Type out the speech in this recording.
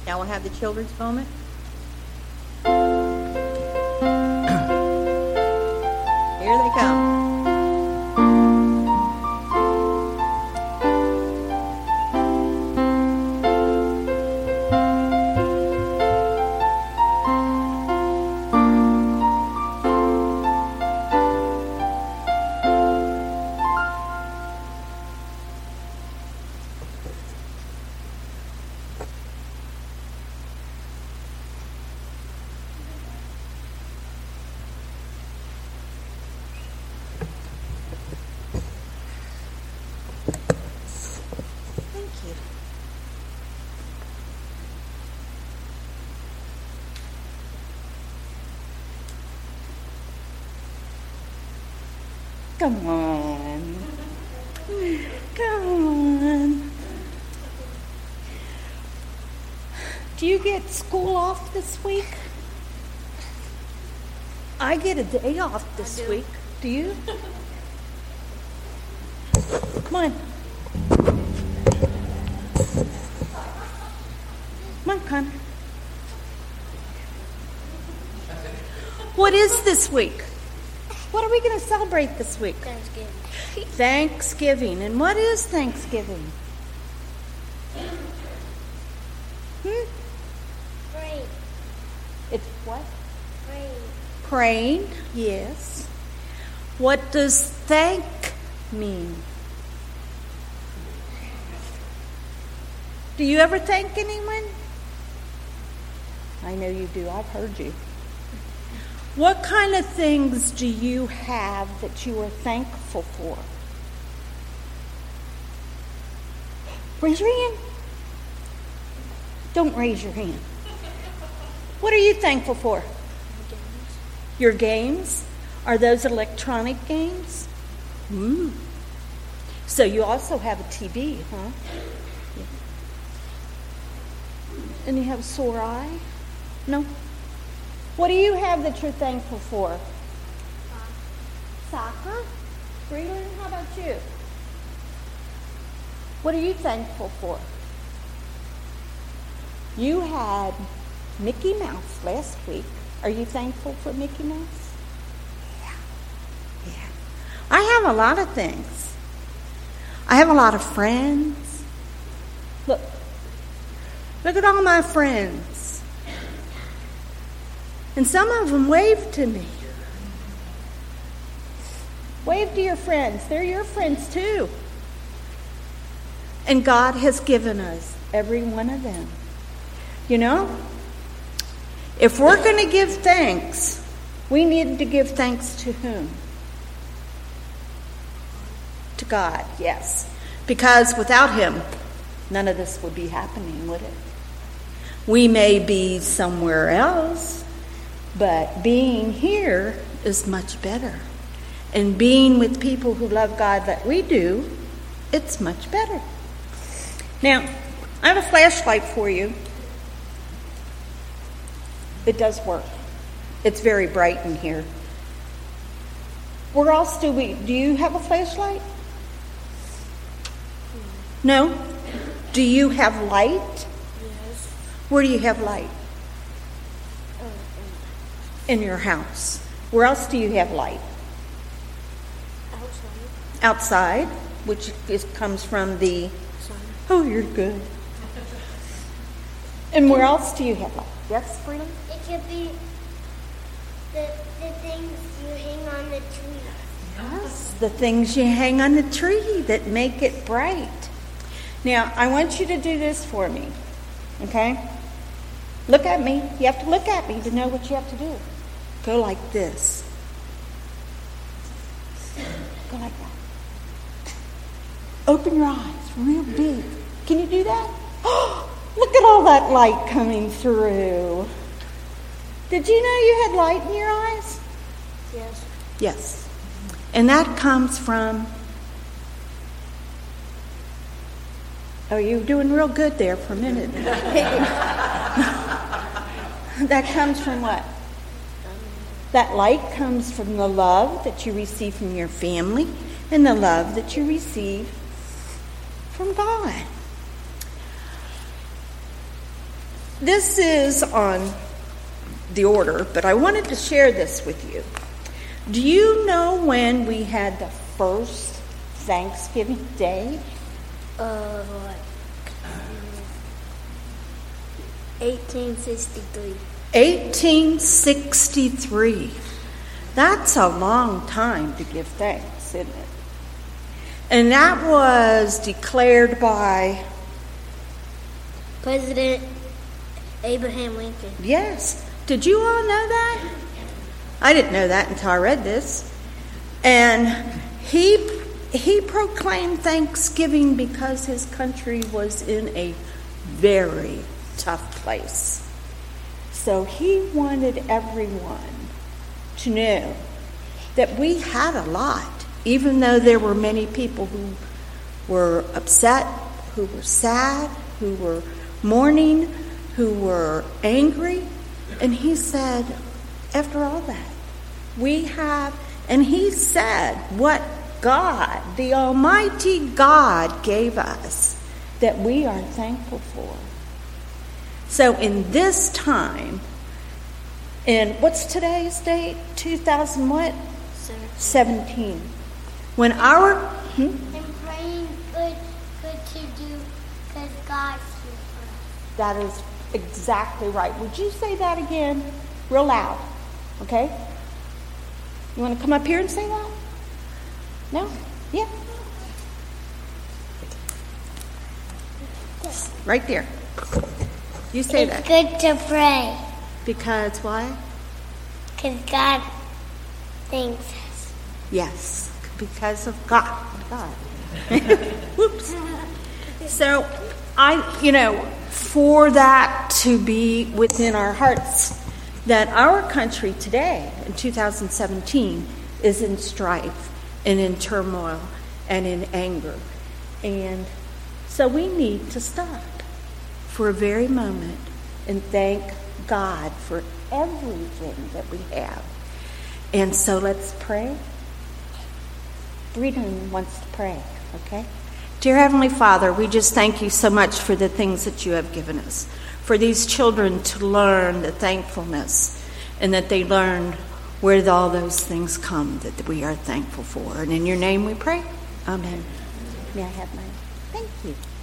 Now we'll have the children's moment. Here they come. Come on. Come on. Do you get school off this week? I get a day off this week. Do you? Come on. Come on, Connor. What is this week? What are we going to celebrate this week? Thanksgiving. Thanksgiving. And what is Thanksgiving? Praying. It's what? Praying. Praying, yes. What does thank mean? Do you ever thank anyone? I know you do. I've heard you. What kind of things do you have that you are thankful for? Raise your hand. Don't raise your hand. What are you thankful for? Your games? Are those electronic games? So you also have a TV, huh? Yeah. And you have a sore eye? No? What do you have that you're thankful for? Soccer? Breland, how about you? What are you thankful for? You had Mickey Mouse last week. Are you thankful for Mickey Mouse? Yeah. I have a lot of things. I have a lot of friends. Look at all my friends. And some of them wave to me. Wave to your friends. They're your friends too. And God has given us every one of them. You know, if we're going to give thanks, we need to give thanks to whom? To God, yes. Because without Him, none of this would be happening, would it? We may be somewhere else, but being here is much better. And being with people who love God that we do, it's much better. Now, I have a flashlight for you. It does work. It's very bright in here. Where else do you have a flashlight? No? Do you have light? Yes. Where do you have light? In your house. Where else do you have light? Outside. Outside, which comes from the... Sun. Oh, you're good. And where else do you have light? Yes, Freedom? It could be the things you hang on the tree. Yes, the things you hang on the tree that make it bright. Now, I want you to do this for me, okay? Look at me. You have to look at me to know what you have to do. Go like this. Go like that. Open your eyes real big. Can you do that? Oh, look at all that light coming through. Did you know you had light in your eyes? Yes. Yes. And that comes from... Oh, you were doing real good there for a minute. That comes from what? That light comes from the love that you receive from your family and the love that you receive from God. this is on the order, but I wanted to share this with you. Do you know when we had the first Thanksgiving Day? 1863. 1863. That's a long time to give thanks, isn't it? And that was declared by President Abraham Lincoln. Yes. Did you all know that? I didn't know that until I read this. And he proclaimed Thanksgiving because his country was in a very tough place. So he wanted everyone to know that we had a lot, even though there were many people who were upset, who were sad, who were mourning, who were angry. And he said, after all that, we have, and he said what God, the Almighty God, gave us that we are thankful for. So in this time, in what's today's date? 2000 what? 17. When our... And praying good to do because God's here for us. That is exactly right. Would you say that again real loud? Okay? You want to come up here and say that? No? Yeah. Right there. You say It's that. good to pray Because why? because God thanks us. Yes. Because of God. Whoops. So, for that to be within our hearts, that our country today, in 2017, is in strife and in turmoil and in anger. And so we need to stop for a very moment and thank God for everything that we have. And so let's pray. Rita wants to pray, okay? Dear Heavenly Father, we just thank you so much for the things that you have given us, for these children to learn the thankfulness and that they learn where all those things come that we are thankful for. And in your name we pray. Amen. May I have mine? Thank you.